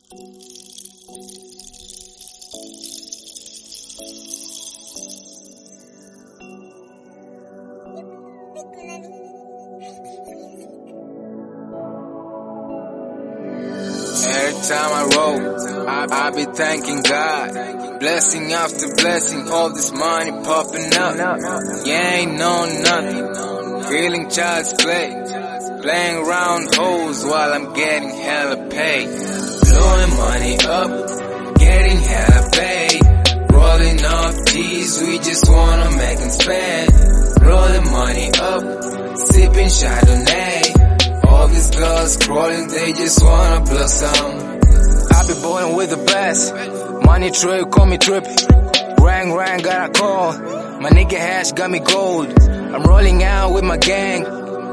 Every time I roll, I be thanking God. Blessing after blessing, all this money popping up. Yeah, ain't no nothing. Feeling child's play. Playing around hoes while I'm getting hella paid. Blowing money up, getting hella paid. Rolling off G's, we just wanna make them spend. Rolling money up, sipping Chardonnay. All these girls crawling, they just wanna blow some. I be ballin' with the best. Money trip, call me trippy. Rang, got a call. My nigga Hash got me gold. I'm rolling out with my gang.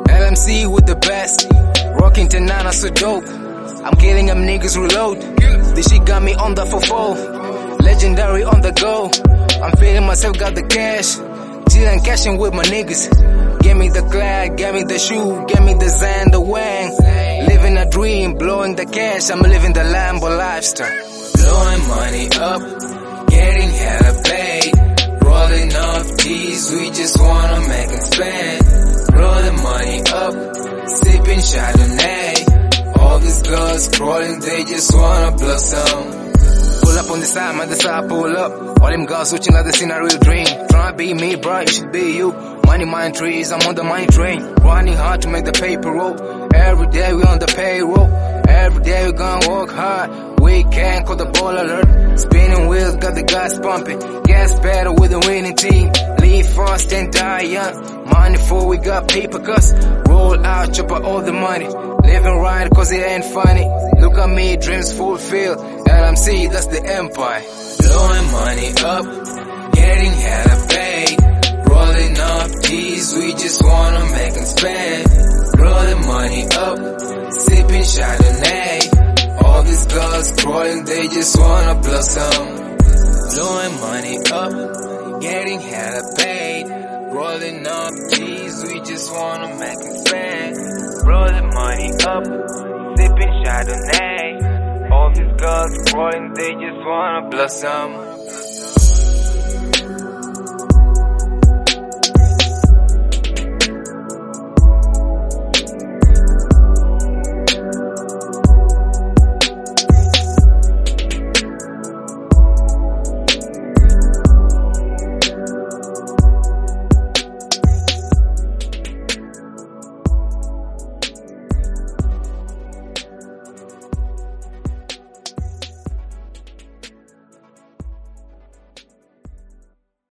LMC with the best. Rocking Tanana so dope. I'm killing them niggas reload. This shit got me on the 4-4. Legendary on the go. I'm feeling myself, got the cash. Chillin' cashing with my niggas. Give me the glad, give me the shoe, give me the Zan, the Wang. Living a dream, blowing the cash, I'm living the Lambo lifestyle. Blowing money up, getting hella paid. Rolling off G's, we just wanna make them spend. Rolling money up, sipping Chardonnay. All these girls crawling, they just wanna blow some. Pull up on the side, man, the side pull up. All them girls switching like they seen a real dream. Tryna be me, bro, you should be you. Money, mind trees, I'm on the money train. Running hard to make the paper roll. Every day we on the payroll. Every day we gonna work hard. We can't call the ball alert. Spinning wheels, got the gas pumping. Gas pedal with the winning team. Live fast and die young. Money for we got paper cuts. Roll out, chop out all the money. Living right cause it ain't funny. Look at me, dreams fulfilled. LMC, that's the empire. Blowing money up, getting hella paid. Rolling off G's, we just wanna make them spend. Rolling money up, sipping Chardonnay. All these girls crawling, they just wanna blow some. Blowing money up, getting hella paid. Rolling off G's, we just wanna make them spend. Rolling money up, sipping Chardonnay. All these girls crawling, they just wanna blow some.